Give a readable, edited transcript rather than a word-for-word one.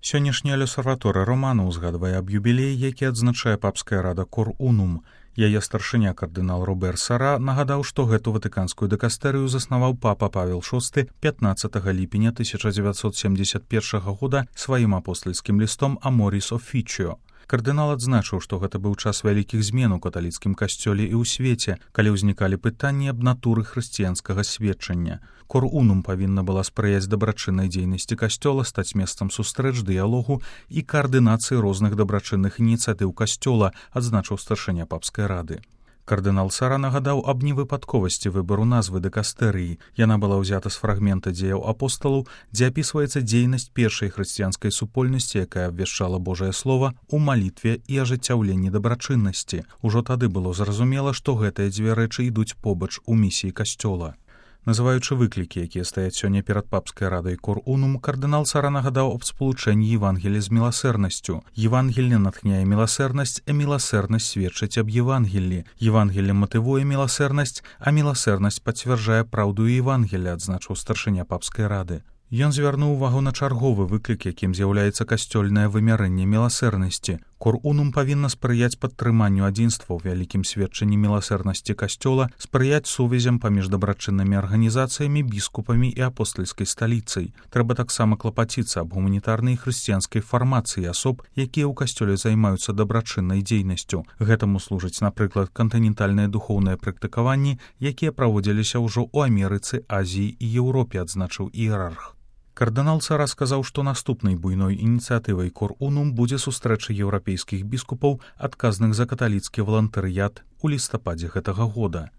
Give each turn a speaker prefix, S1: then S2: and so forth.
S1: Сённяшняя L'Osservatore Romano ўзгадвае аб юбілеі, які адзначае папская рада Cor Unum. Яе старшыня кардынал Робер Сара нагадаў, што гэту ватыканскую дыкастэрыю заснаваў папа Павел VI 15 ліпеня 1971 года сваім апостальскім лістом Amoris Officio. Кардынал адзначыў, што гэта быў час вялікіх змен у каталіцкім касцёле і ў свеце, калі ўзнікалі пытанні аб натуры хрысціянскага сведчання. Cor Unum павінна была спрыяць дабрачыннай дзейнасці касцёла, стаць месцам сустрэч, дыялогу і каардынацыі розных дабрачынных ініцыятыў касцёла, адзначыў старшыня папскай рады. Кардынал Сара нагадаў аб невыпадковасці выбару назвы дыкастэрыі. Яна была ўзята з фрагмента дзеяў апосталаў, дзе апісваецца дзейнасць першай хрысціянскай супольнасці, якая абвяшчала Божае Слова ў малітве і ажыццяўленні дабрачыннасці. Ужо тады было зразумела, што гэтыя дзве рэчы ідуць побач у місіі касцёла. Называючы выклікі, якія стаяць сёння перад папскай радай Cor Unum, кардынал Сара нагадаў аб спалучэнні Евангелія з міласэрнасцю. Евангелле натхняе міласэрнасць, а міласэрнасць сведчыць аб Евангеллі. Евангелле матывуе міласэрнасць, а міласэрнасць пацвярджае праўду Евангелля, адзначыў старшыня папскай рады. Ён звярнуў увагу на чарговы выклік, якім з'яўляецца касцёльнае вымярэнне міласэрнасці. Cor Unum павінна спрыяць падтрыманню адзінства ў вялікім сведчанні міласэрнасці касцёла, спрыяць сувязям паміж дабрачыннымі арганізацыямі, біскупамі і апостальскай сталіцай. Трэба таксама клапаціцца аб гуманітарнай і хрысціянскай фармацыі асоб, якія ў касцёле займаюцца дабрачыннай дзейнасцю. Гэтаму служаць, напрыклад, кантынентальныя духоўныя практыкаванні, якія праводзіліся ўжо ў Амерыцы, Азіі і Еўропе, адзначыў іерарх. Кардынал Сара сказаў, што наступнай буйной ініцыятывай Cor Unum будзе сустрэча еўрапейскіх біскупаў, адказных за каталіцкі валантарыят у лістападзе гэтага года.